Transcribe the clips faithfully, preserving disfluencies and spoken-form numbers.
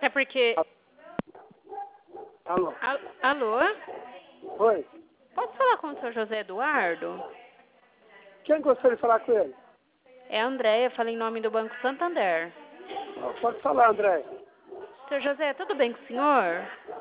Até porque... Alô? Al- Alô? Oi? Posso falar com o senhor José Eduardo? Quem gostaria de falar com ele? É a Andréia, fala em nome do Banco Santander. Ah, pode falar, André. Senhor José, tudo bem com o senhor?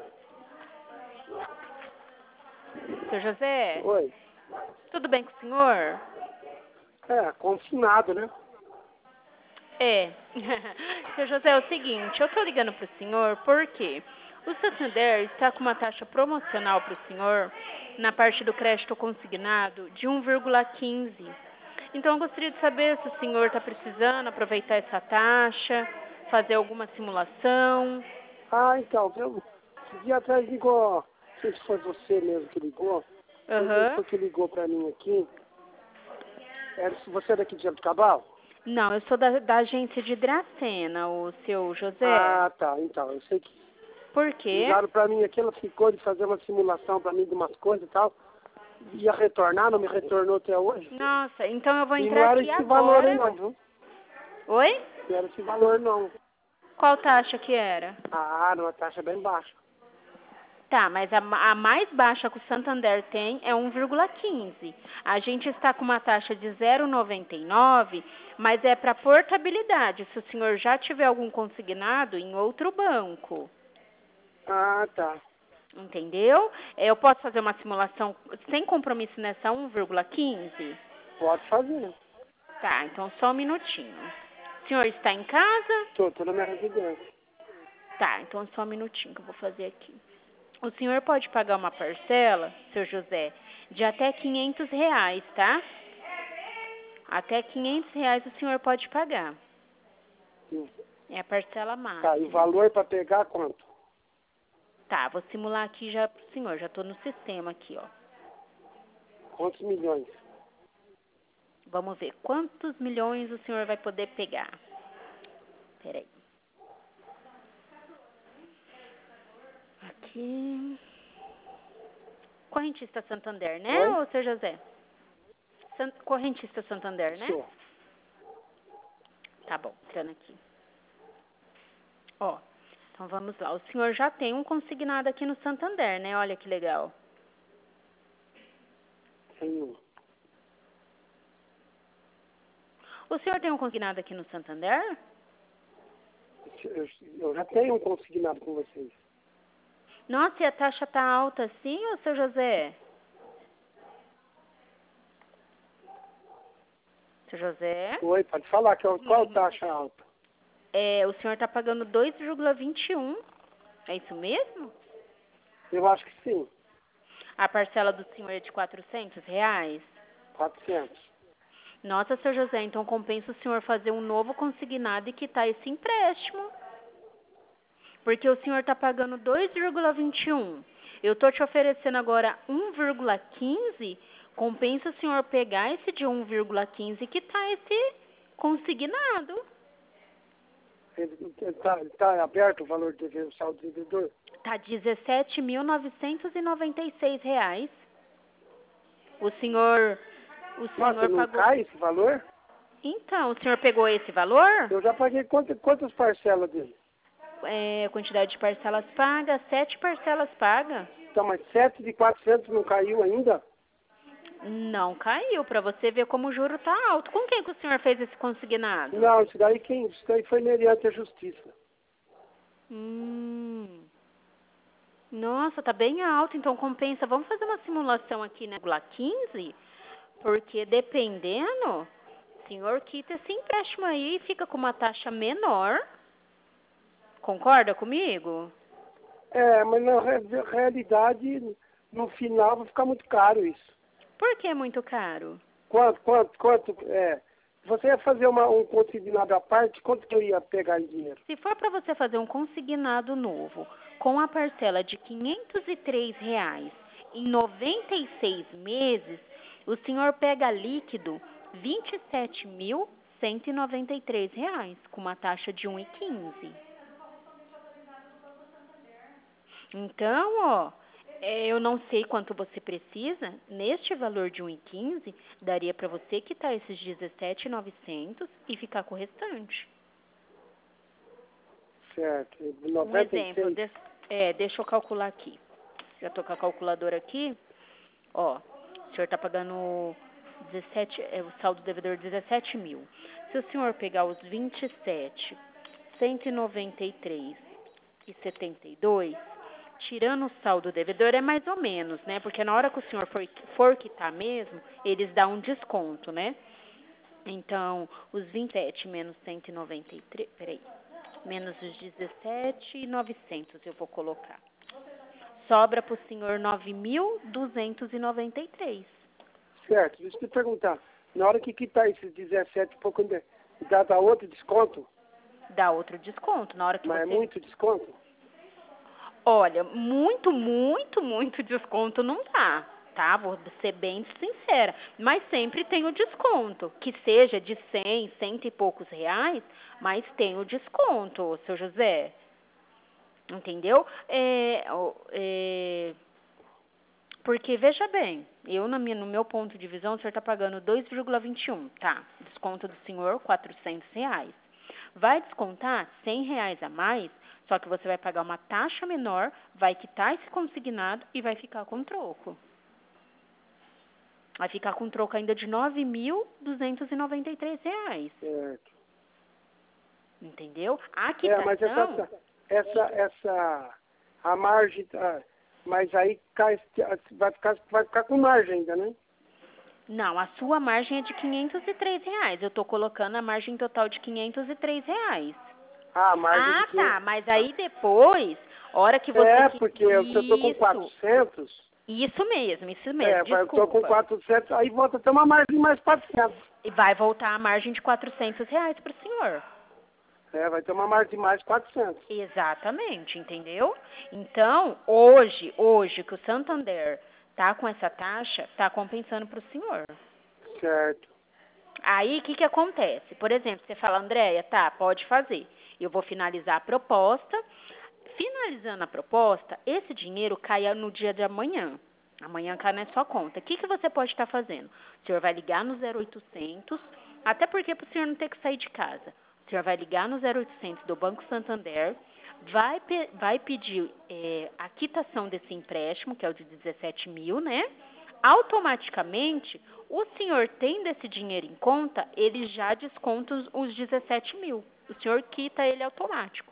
Senhor José, Oi? tudo bem com o senhor? É, confinado, né? É. Senhor José, é o seguinte, eu tô ligando pro senhor porque o Santander está com uma taxa promocional pro senhor na parte do crédito consignado de um vírgula quinze. Então eu gostaria de saber se o senhor está precisando aproveitar essa taxa, fazer alguma simulação. Ah, então, eu, esse dia atrás ligou, não sei se foi você mesmo que ligou, alguém Aham. foi que ligou pra mim aqui. É, você é daqui de Jabuticabal? Não, eu sou da, da agência de Dracena, o seu José. Ah, tá, então, eu sei que Por quê? ligaram pra mim aqui, ela ficou de fazer uma simulação pra mim de umas coisas e tal, ia retornar, não me retornou até hoje. Nossa, então eu vou E não entrar era aqui esse valor aí agora. não, viu? Oi? Não era esse valor não. Qual taxa que era? Ah, não, a taxa é bem baixa. Tá, mas a, ma- a mais baixa que o Santander tem é um vírgula quinze. A gente está com uma taxa de zero vírgula noventa e nove, mas é para portabilidade, se o senhor já tiver algum consignado em outro banco. Ah, tá. Entendeu? Eu posso fazer uma simulação sem compromisso nessa um vírgula quinze? Pode fazer. Tá, então só um minutinho. O senhor está em casa? Tô, tô na minha residência. Tá, então só um minutinho que eu vou fazer aqui. O senhor pode pagar uma parcela, seu José, de até quinhentos reais, tá? Até quinhentos reais o senhor pode pagar. Sim. É a parcela Tá, e o máxima. valor pra pegar quanto? Tá, vou simular aqui já pro senhor. Já tô no sistema aqui, ó. Quantos milhões? Vamos ver quantos milhões o senhor vai poder pegar. Peraí. Aqui. Correntista Santander, né, Oi? ô seu José? San- Correntista Santander, né? Sou. Tá bom, entrando aqui. Ó, então vamos lá. O senhor já tem um consignado aqui no Santander, né? Olha que legal. Tenho. O senhor tem um consignado aqui no Santander? Eu, eu já tenho um consignado com vocês. Nossa, e a taxa tá alta assim, ô seu José? Seu José? Oi, pode falar, que, é- qual taxa alta? É, o senhor tá pagando dois vírgula vinte e um. É isso mesmo? Eu acho que sim. A parcela do senhor é de quatrocentos reais? Quatrocentos. Nossa, seu José, então compensa o senhor fazer um novo consignado e quitar esse empréstimo. Porque o senhor está pagando dois vírgula vinte e um. Eu estou te oferecendo agora um vírgula quinze. Compensa o senhor pegar esse de um vírgula quinze e quitar esse consignado. Está tá aberto o valor do dever, o saldo do devedor? Tá dezessete mil novecentos e noventa e seis reais. O senhor, o Nossa, senhor não pagou. cai esse valor? Então, o senhor pegou esse valor? Eu já paguei quantas, quantas parcelas dele? É, quantidade de parcelas pagas, sete parcelas pagas. Então, mas sete de quatrocentos não caiu ainda? Não caiu, para você ver como o juro tá alto. Com quem que o senhor fez esse consignado? Não, isso daí, quem, isso daí foi mediante a justiça. Hum. Nossa, tá bem alto, então compensa. Vamos fazer uma simulação aqui na Gula quinze? Porque dependendo, o senhor quita esse empréstimo aí e fica com uma taxa menor. Concorda comigo? É, mas na re- realidade, no final vai ficar muito caro isso. Por que é muito caro? Quanto, quanto, quanto, é, você ia fazer uma, um consignado à parte, quanto que eu ia pegar em dinheiro? Se for para você fazer um consignado novo com a parcela de quinhentos e três reais em noventa e seis meses, o senhor pega líquido vinte e sete mil cento e noventa e três reais com uma taxa de um vírgula quinze. Então, ó, é, eu não sei quanto você precisa. Neste valor de um vírgula quinze, daria para você quitar esses dezessete mil e novecentos e ficar com o restante. Certo. Um noventa e exemplo, seis. des- é, deixa eu calcular aqui. Já tô com a calculadora aqui. Ó, o senhor tá pagando dezessete, é, o saldo devedor dezessete mil. Se o senhor pegar os vinte e sete, cento e noventa e três e setenta e dois, tirando o saldo devedor é mais ou menos, né? Porque na hora que o senhor for, for quitar mesmo, eles dão um desconto, né? Então, os vinte e sete menos cento e noventa e três, peraí, menos os dezessete mil e novecentos eu vou colocar. Sobra para o senhor nove mil duzentos e noventa e três. Certo. Deixa eu te perguntar. Na hora que quitar esses dezessete e pouco, ainda dá, dá outro desconto? Dá outro desconto. Na hora que Mas é você... muito desconto? Olha, muito, muito, muito desconto não dá, tá? Vou ser bem sincera. Mas sempre tem o desconto. Que seja de cem, cento e poucos reais, mas tem o desconto, seu José. Entendeu? É, ó, é, porque, veja bem, eu, na minha, no meu ponto de visão, o senhor está pagando dois vírgula vinte e um, tá? Desconto do senhor, quatrocentos reais. Vai descontar cem reais a mais, só que você vai pagar uma taxa menor, vai quitar esse consignado e vai ficar com troco. Vai ficar com troco ainda de nove mil duzentos e noventa e três reais. Certo. Entendeu? A É, mas essa, quitação... essa, essa, a margem, tá, mas aí cai, vai, ficar, vai ficar com margem ainda, né? Não, a sua margem é de quinhentos e três reais. Eu estou colocando a margem total de quinhentos e três reais. Ah, a margem Ah, de que... tá. Mas aí depois, hora que você... É, que- porque eu estou com Isso. quatrocentos, Isso mesmo, isso é, mesmo. eu estou com Desculpa. quatrocentos, aí volta a ter uma margem de mais quatrocentos. E vai voltar a margem de quatrocentos reais para o senhor. É, vai ter uma margem de mais quatrocentos. Exatamente, entendeu? Então, hoje, hoje que o Santander tá com essa taxa, tá compensando para o senhor. Certo. Aí, o que que acontece? Por exemplo, você fala, Andréia, tá, pode fazer. Eu vou finalizar a proposta. Finalizando a proposta, esse dinheiro cai no dia de amanhã. Amanhã cai na sua conta. O que que você pode estar fazendo? O senhor vai ligar no zero oitocentos, até porque para o senhor não ter que sair de casa. O senhor vai ligar no zero oitocentos do Banco Santander, vai, pe- vai pedir é, a quitação desse empréstimo, que é o de dezessete mil, né? Automaticamente, o senhor tendo esse dinheiro em conta, ele já desconta os, os dezessete mil. O senhor quita ele automático.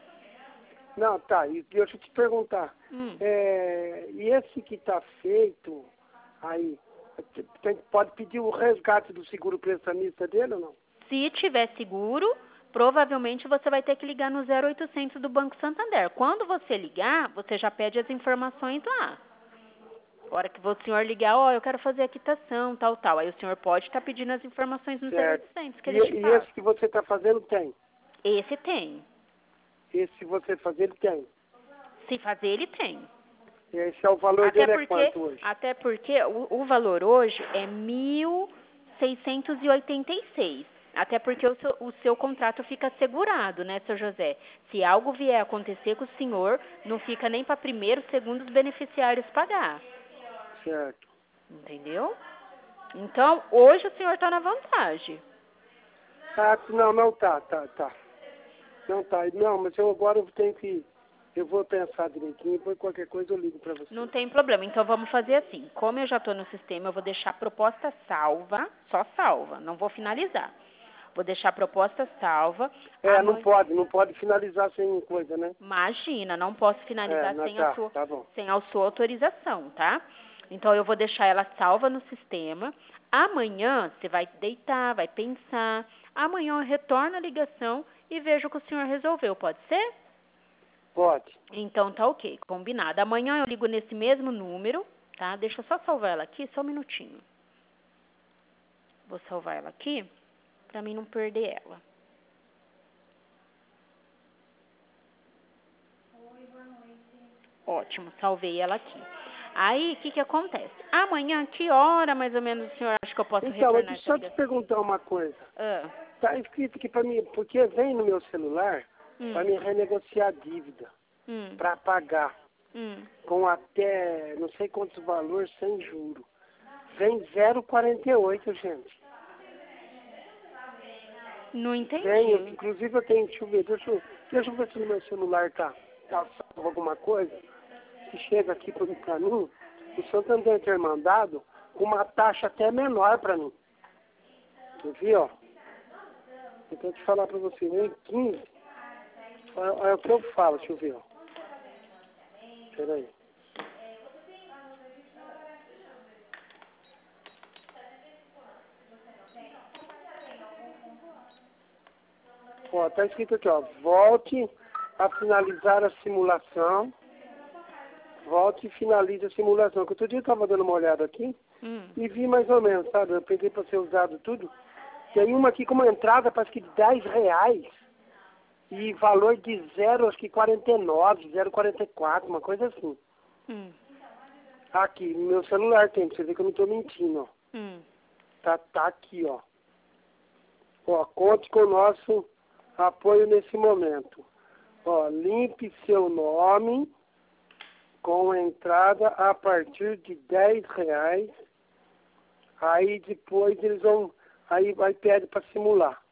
Não, tá, e deixa eu te perguntar. Hum. É, e esse que está feito, aí, tem, pode pedir o resgate do seguro prestamista dele ou não? Se tiver seguro, provavelmente você vai ter que ligar no zero oitocentos do Banco Santander. Quando você ligar, você já pede as informações lá. A hora que o senhor ligar, ó, eu quero fazer a quitação, tal, tal. Aí o senhor pode estar pedindo as informações no zero Certo. oitocentos, que E, eles te e passam. esse que você está fazendo tem? Esse tem. Esse que você fazer, ele tem. Se fazer, ele tem. Esse é o valor Até dele é porque, quanto hoje? até porque o, o valor hoje é mil seiscentos e oitenta e seis. Até porque o seu, o seu contrato fica assegurado, né, seu José? Se algo vier a acontecer com o senhor, não fica nem para primeiro, segundo os beneficiários pagar. Certo. Entendeu? Então, hoje o senhor está na vantagem. Ah, não, não tá, tá, tá. Não tá. Não, mas eu agora eu tenho que... Eu vou pensar direitinho, depois qualquer coisa eu ligo para você. Não tem problema. Então, vamos fazer assim. Como eu já estou no sistema, eu vou deixar a proposta salva, só salva, não vou finalizar. Vou deixar a proposta salva. É, Amanhã... não pode, não pode finalizar sem coisa, né? Imagina, não posso finalizar É, não, sem, tá, a sua, tá bom. sem a sua autorização, tá? Então, eu vou deixar ela salva no sistema. Amanhã, você vai deitar, vai pensar. Amanhã eu retorno a ligação e vejo o que o senhor resolveu. Pode ser? Pode. Então, tá ok, combinado. Amanhã eu ligo nesse mesmo número, tá? Deixa eu só salvar ela aqui, só um minutinho. Vou salvar ela aqui, pra mim não perder ela. Ótimo, salvei ela aqui. Aí, o que que acontece? Amanhã, que hora mais ou menos o senhor acha que eu posso Então, mas retornar deixa essa eu só te ligação? perguntar uma coisa. Ah, Tá escrito aqui para mim, porque vem no meu celular para hum, me renegociar a dívida, hum, para pagar, hum. com até não sei quantos valores sem juro. Vem zero vírgula quarenta e oito, gente. Não Vem, eu- entendi. inclusive eu tenho, deixa eu ver, deixa eu, Deixa eu ver se no meu celular tá, tá salvo alguma coisa. Que chega aqui para mim, o Santander ter mandado com uma taxa até menor para mim. Quer ver, ó? Eu tenho que falar para você, em quinze, é o que eu falo, deixa eu ver, ó. Espera aí. Ó, tá escrito aqui, ó, volte a finalizar a simulação. Volte e finalize a simulação. Que outro dia eu estava dando uma olhada aqui Hum. e vi mais ou menos, sabe? Eu peguei para ser usado tudo. Tem uma aqui com uma entrada, parece que de dez reais. E valor de zero, acho que quarenta e nove, zero vírgula quarenta e quatro, uma coisa assim. Hum. Aqui, no meu celular tem, pra você ver que eu não estou mentindo, ó. Hum. Tá, tá aqui, ó. Ó, conte com o nosso apoio nesse momento. Ó, limpe seu nome com entrada a partir de dez reais. Aí depois eles vão, aí vai pede para simular.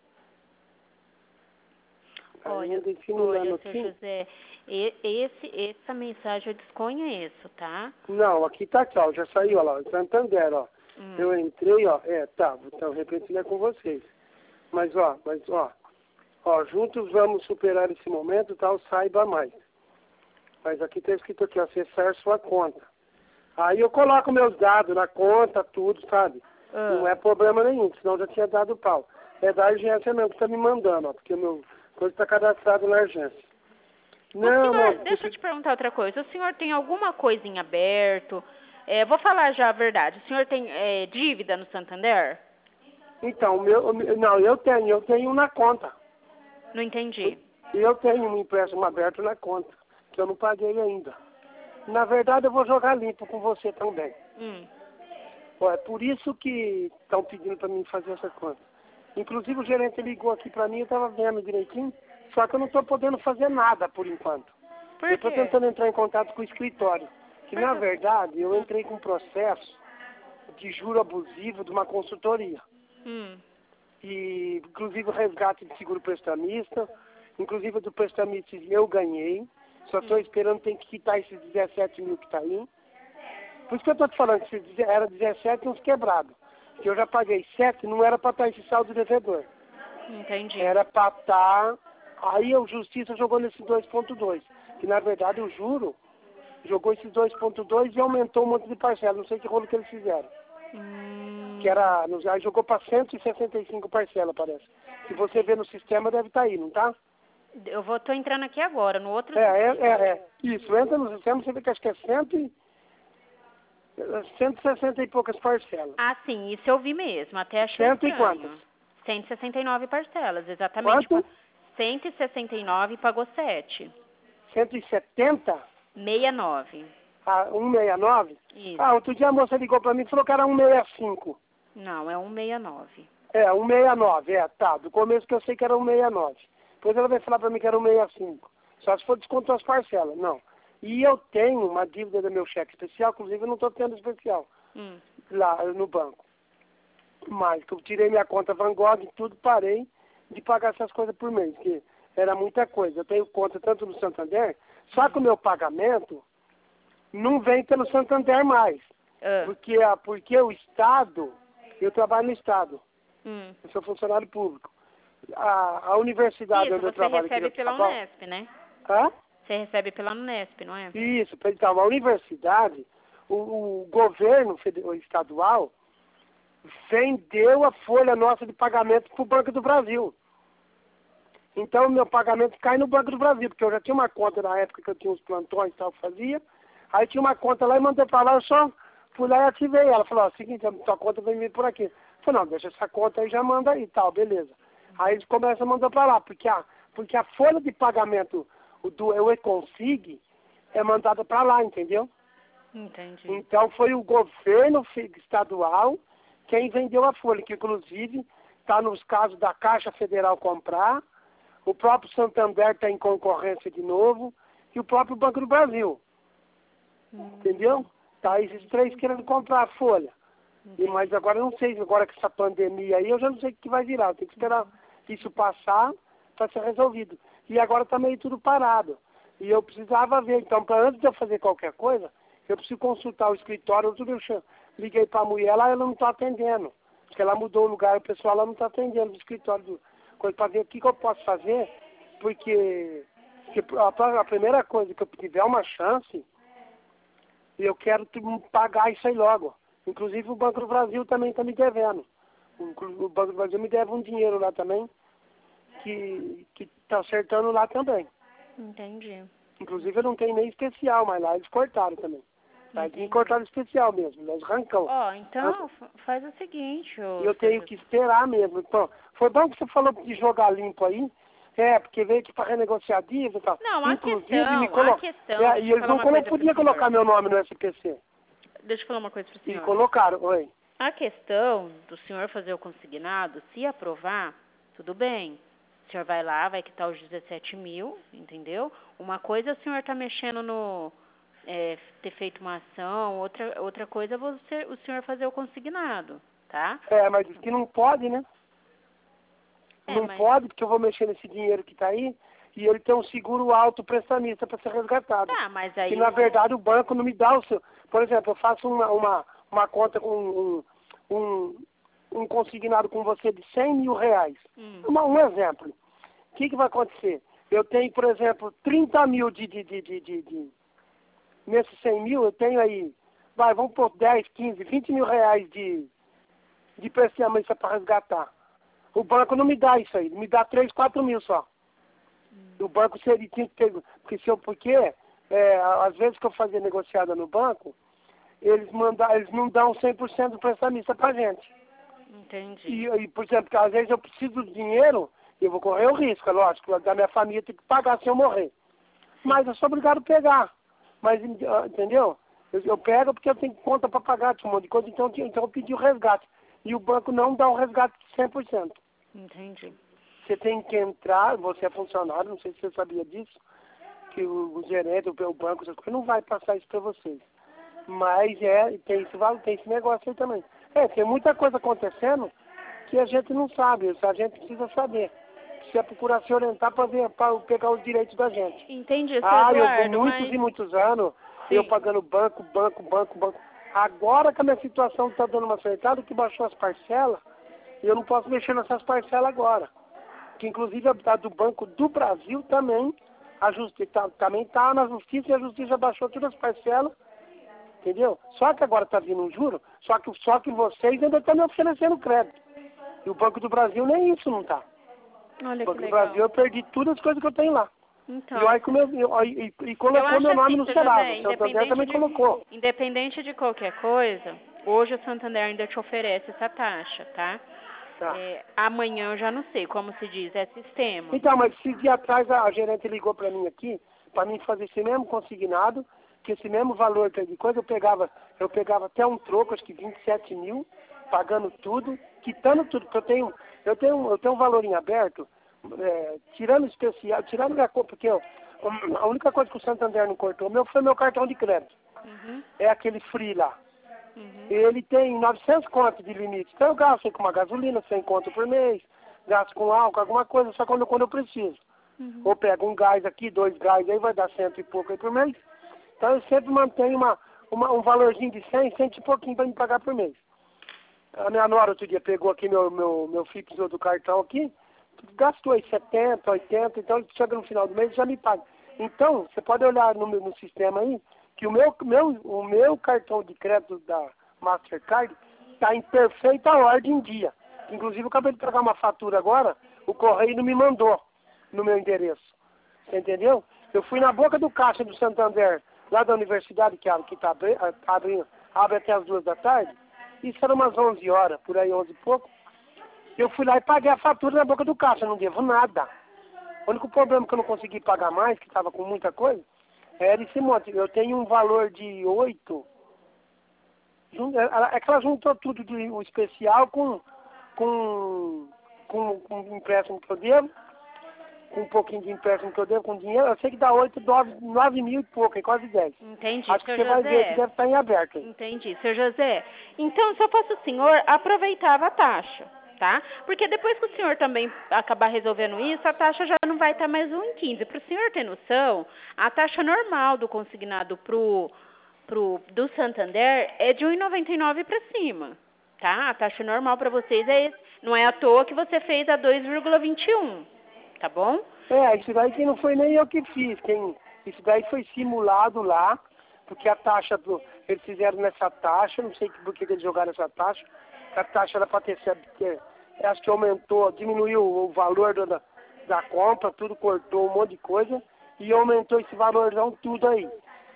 Olha, Ainda simulando olha, seu aqui. José, e- esse, essa mensagem eu desconheço, tá? Não, aqui tá aqui, ó, já saiu, ó lá, Santander, ó. Hum. Eu entrei, ó, é, tá, então repetir com vocês. Mas, ó, mas, ó, ó, juntos vamos superar esse momento, tal, saiba mais. Mas aqui tá escrito aqui, ó, acessar sua conta. Aí eu coloco meus dados na conta, tudo, sabe? Ah. Não é problema nenhum, senão eu já tinha dado pau. É da agência mesmo que tá me mandando, ó, porque o meu coisa tá cadastrado na agência. O Não, senhor, não, deixa eu te perguntar outra coisa. O senhor tem alguma coisa em aberto? É, vou falar já a verdade. O senhor tem é, dívida no Santander? então, o meu, o meu- não, eu tenho, eu tenho na conta. Não entendi. E eu tenho um empréstimo aberto na conta, que eu não paguei ainda. Na verdade, eu vou jogar limpo com você também. Hum. Ó, é por isso que estão pedindo para mim fazer essa conta. Inclusive, o gerente ligou aqui para mim, eu estava vendo direitinho, só que eu não estou podendo fazer nada por enquanto. Por Eu estou quê? tentando entrar em contato com o escritório. Que, Por na quê? verdade, eu entrei com um processo de juro abusivo de uma consultoria. Hum. E, inclusive, o resgate de seguro prestamista, inclusive do prestamista eu ganhei. Só estou esperando, tem que quitar esses dezessete mil que está aí. Por isso que eu estou te falando que se era dezessete uns quebrados. Que eu já paguei sete, não era para estar esse saldo devedor. Entendi. Era para estar... Aí a justiça jogou nesse dois ponto dois. Que na verdade o juro jogou esses dois ponto dois e aumentou um monte de parcela. Não sei que rolo que eles fizeram. Hum. Que era... Aí jogou para cento e sessenta e cinco parcelas, parece. Se você ver no sistema, deve estar aí, não tá? Eu vou, tô entrando aqui agora, no outro É, é, sistema. é, é. Isso, entra no sistema, você vê que acho que é cento e... cento e sessenta e poucas parcelas. Ah, sim, isso eu vi mesmo, até achei Cento e estranho. quantas? cento e sessenta e nove parcelas, exatamente. Quanto? cento e sessenta e nove e pagou sete. cento e setenta? sessenta e nove. Ah, cento e sessenta e nove? Isso. Ah, outro dia a moça ligou pra mim e falou que era cento e sessenta e cinco. Não, é cento e sessenta e nove. É, cento e sessenta e nove, é, tá. Do começo que eu sei que era cento e sessenta e nove. Depois ela vai falar pra mim que era cento e sessenta e cinco. Só se for descontar as parcelas, não. E eu tenho uma dívida do meu cheque especial, inclusive eu não tô tendo especial. Hum. Lá no banco. Mas que eu tirei minha conta Van Gogh e tudo, parei de pagar essas coisas por mês, que era muita coisa. Eu tenho conta tanto no Santander, só que o meu pagamento não vem pelo Santander mais. Ah. Porque, a, porque o Estado, eu trabalho no Estado, Hum. eu sou funcionário público. A, a universidade Isso, onde eu você trabalho recebe aqui pela São Paulo- Unesp, né? Hã? Você recebe pela Unesp, não é? Isso, então, a universidade, o, o governo federal, estadual, vendeu a folha nossa de pagamento para o Banco do Brasil. Então, o meu pagamento cai no Banco do Brasil, porque eu já tinha uma conta na época que eu tinha os plantões e tal, fazia. Aí tinha uma conta lá e mandei para lá, eu só fui lá e ativei ela. Falou, ó, seguinte, a tua conta vem vir por aqui. Eu falei, não, deixa essa conta aí, já manda aí, tal, beleza. Aí eles começam a mandar para lá, porque a, porque a folha de pagamento o do eu Econsig é mandada para lá, entendeu? Entendi. Então foi o governo fe- estadual quem vendeu a folha, que inclusive está nos casos da Caixa Federal comprar, o próprio Santander está em concorrência de novo, e o próprio Banco do Brasil. Hum. Entendeu? Tá esses três querendo comprar a folha. E, mas agora eu não sei, agora com essa pandemia aí, eu já não sei o que vai virar. Eu tenho que esperar isso passar para ser resolvido. e agora está meio tudo parado. E eu precisava ver, então, para antes de eu fazer qualquer coisa, eu preciso consultar o escritório, tudo eu chamo. Liguei para a mulher lá, ela não está atendendo. Porque ela mudou o lugar, o pessoal lá não está atendendo, o escritório, do, coisa para ver o que, que eu posso fazer, porque, porque a, a primeira coisa que eu tiver uma chance, eu quero pagar isso aí logo. Inclusive o Banco do Brasil também está me devendo. O Banco do Brasil me deve um dinheiro lá também, que está acertando lá também. Entendi. Inclusive eu não tenho nem especial, mas lá eles cortaram também. Lá eles cortaram especial mesmo, eles arrancam. Ó, oh, então faz o seguinte... E eu tenho que esperar mesmo. Então, foi bom que você falou de jogar limpo aí. É, porque veio aqui para renegociar dívida e tal. Não, a Inclusive, questão, me colo... a questão... É, e eles não colo... podiam colocar meu nome no S P C. Deixa eu falar uma coisa pro senhor. E colocaram, oi. A questão do senhor fazer o consignado, se aprovar, tudo bem. O senhor vai lá, vai quitar os dezessete mil, entendeu? Uma coisa é o senhor tá mexendo no... É, ter feito uma ação, outra, outra coisa é você, o senhor fazer o consignado, tá? É, mas diz que não pode, né? É, não mas... pode, porque eu vou mexer nesse dinheiro que está aí, e ele tem um seguro alto prestamista para ser resgatado. Ah, mas aí... E, na verdade, o banco não me dá o seu... Por exemplo, eu faço uma, uma, uma conta com um, um, um consignado com você de cem mil reais. Hum. Uma, um exemplo. O que, que vai acontecer? Eu tenho, por exemplo, trinta mil de... de, de, de, de, de nesses cem mil, eu tenho aí... Vai, vamos pôr dez, quinze, vinte mil reais de, de prestamista para resgatar. O banco não me dá isso aí, me dá três, quatro mil só. Hum. O banco seria, tinha que ter, porque, se eu, porque é, às vezes que eu fazia negociada no banco, eles, mandam, eles não dão cem por cento do prestamista pra gente. Entendi. E, e, por exemplo, às vezes eu preciso do dinheiro, eu vou correr o risco, é lógico, da minha família tem que pagar se eu morrer. Sim. Mas eu sou obrigado a pegar. Mas, entendeu? Eu, eu pego porque eu tenho conta para pagar, um monte de coisa, então, então eu pedi o resgate. E o banco não dá o resgate de cem por cento. Entendi. Você tem que entrar, você é funcionário, não sei se você sabia disso, que o, o gerente, o, o banco, não vai passar isso para vocês. Mas é, tem esse, tem esse negócio aí também. É, tem muita coisa acontecendo que a gente não sabe, a gente precisa saber. Precisa procurar se orientar para ver, para pegar os direitos da gente. Entendi, seu Ah, Eduardo, eu vou muitos mas... e muitos anos, Sim. eu pagando banco, banco, banco, banco. Agora que a minha situação está dando uma acertada, que baixou as parcelas, eu não posso mexer nessas parcelas agora. Que inclusive a do Banco do Brasil também, a justiça tá, também está na justiça e a justiça baixou todas as parcelas, entendeu? Só que agora está vindo um juro, só que, só que vocês ainda estão me oferecendo crédito. E o Banco do Brasil nem isso não está. Olha o Banco que do Brasil eu perdi todas as coisas que eu tenho lá. Então, e, aí, como eu, eu, e, e colocou meu nome assim, no Serasa. José, O Santander também de, colocou. Independente de qualquer coisa, hoje o Santander ainda te oferece essa taxa, tá? Tá. É, amanhã eu já não sei, como se diz, é sistema. Então, mas esses dias atrás a, a gerente ligou para mim aqui, para mim fazer esse mesmo consignado, que esse mesmo valor que de coisa eu pegava, eu pegava até um troco, acho que vinte e sete mil, pagando tudo, quitando tudo, porque eu tenho, eu tenho, eu tenho um valor em aberto, é, tirando especial, tirando minha cor, porque eu, a única coisa que o Santander não cortou meu foi meu cartão de crédito. Uhum. É aquele free lá. Uhum. Ele tem novecentos contos de limite. Então eu gasto com uma gasolina, cem conto por mês, gasto com álcool, alguma coisa, só quando, quando eu preciso. Uhum. Ou pego um gás aqui, dois gás aí, vai dar cento e pouco aí por mês. Então eu sempre mantenho uma, uma, um valorzinho de cem, cento e pouquinho para me pagar por mês. A minha nora outro dia pegou aqui meu, meu, meu fixo do cartão aqui, gastou aí setenta, oitenta, então chega no final do mês e já me paga. Então, você pode olhar no, no sistema aí, que o meu, meu, o meu cartão de crédito da Mastercard está em perfeita ordem em dia. Inclusive, eu acabei de pagar uma fatura agora, o correio não me mandou no meu endereço. Você entendeu? Eu fui na boca do caixa do Santander, lá da universidade, que está abrindo, abre até as duas da tarde. Isso era umas onze horas, por aí, onze e pouco. Eu fui lá e paguei a fatura na boca do caixa, não devo nada. O único problema que eu não consegui pagar mais, que estava com muita coisa, era esse monte. Eu tenho um valor de oito. É que ela juntou tudo de, o especial com, com, com, com o empréstimo que eu devo, com um pouquinho de empréstimo que eu devo, com dinheiro. Eu sei que dá oito, nove mil e pouco, é quase dez. Entendi, Acho que seu você vai José. ver que deve estar em aberto. Hein? Entendi, seu José. Então, se eu fosse o senhor, aproveitava a taxa. tá? Porque depois que o senhor também acabar resolvendo isso, a taxa já não vai estar mais um e quinze. Para o senhor ter noção, a taxa normal do consignado pro, pro, do Santander é de um e noventa e nove para cima, tá? A taxa normal para vocês é esse. Não é à toa que você fez a dois vírgula vinte e um, tá bom? É, isso daí que não foi nem eu que fiz. Quem, isso daí foi simulado lá, porque a taxa, do, eles fizeram nessa taxa, não sei por que eles jogaram essa taxa, a taxa era para ter, ter, acho que aumentou, diminuiu o valor da, da compra, tudo cortou um monte de coisa, e aumentou esse valorzão tudo aí.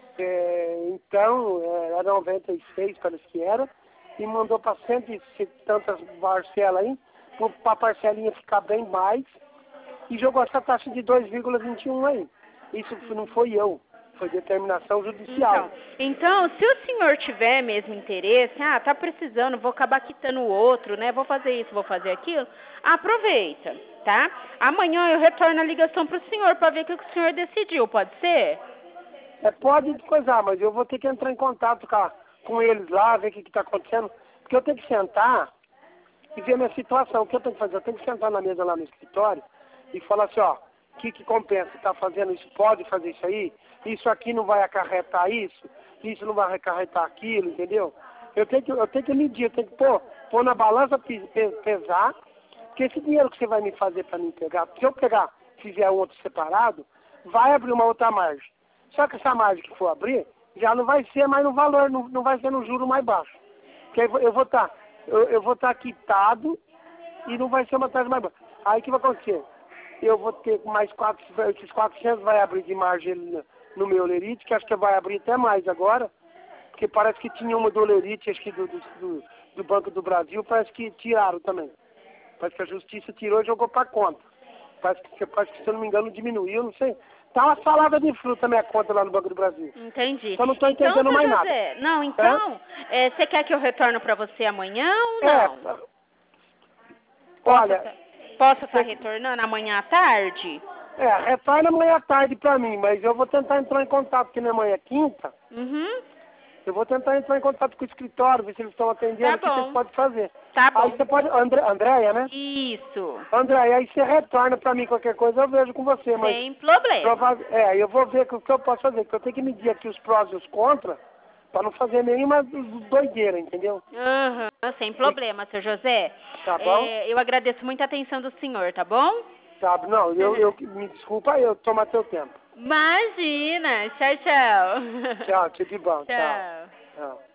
É, então, era noventa e seis, parece que era, e mandou para cento e tantas parcelas aí, para a parcelinha ficar bem mais, e jogou essa taxa de dois vírgula vinte e um aí. Isso não foi eu, foi determinação judicial. Então, então, se o senhor tiver mesmo interesse, ah, tá precisando, vou acabar quitando o outro, né, vou fazer isso, vou fazer aquilo, aproveita, tá? Amanhã eu retorno a ligação pro senhor para ver o que o senhor decidiu, pode ser? É, pode coisar, mas eu vou ter que entrar em contato com, a, com eles lá, ver o que está acontecendo, porque eu tenho que sentar e ver a minha situação. O que eu tenho que fazer? Eu tenho que sentar na mesa lá no escritório e falar assim, ó, o que, que compensa? Está fazendo isso? Pode fazer isso aí? Isso aqui não vai acarretar isso? Isso não vai acarretar aquilo, entendeu? Eu tenho que, eu tenho que medir, eu tenho que pôr, pôr na balança, pesar, porque esse dinheiro que você vai me fazer para mim pegar, se eu pegar, fizer outro separado, vai abrir uma outra margem. Só que essa margem que for abrir, já não vai ser mais no valor, não, não vai ser no juro mais baixo. Porque eu vou estar, eu, eu vou estar quitado e não vai ser uma taxa mais baixa. Aí o que vai acontecer? Eu vou ter mais quatro, esses quatrocentos vai abrir de margem no meu Lerite, que acho que vai abrir até mais agora, porque parece que tinha uma do Lerite, acho que do, do, do Banco do Brasil, parece que tiraram também. Parece que a Justiça tirou e jogou para conta. Parece que, parece que, se eu não me engano, diminuiu, não sei. Tá uma salada de fruta a minha conta lá no Banco do Brasil. Entendi. Só não estou entendendo então, mais José, nada. Não, então, é, você quer que eu retorne para você amanhã ou não? É, Posso olha... tá, posso estar tá retornando amanhã à tarde? É, retorna amanhã à tarde para mim, mas eu vou tentar entrar em contato, porque minha mãe é quinta. Uhum. Eu vou tentar entrar em contato com o escritório, ver se eles estão atendendo, o Tá que vocês podem fazer. Tá bom. Aí você pode... André, Andréia, né? Isso. Andréia, aí você retorna para mim qualquer coisa, eu vejo com você, mas... Sem problema. Prova... É, eu vou ver o que eu posso fazer, porque eu tenho que medir aqui os prós e os contras, para não fazer nenhuma doideira, entendeu? Aham, uhum, sem problema, seu José. Tá bom? É, eu agradeço muito a atenção do senhor, tá bom? Tá, não, eu, eu me desculpa, eu tomar teu tempo. Imagina. Tchau, tchau. Tchau, tudo de bom. Tchau. Tchau. Tchau.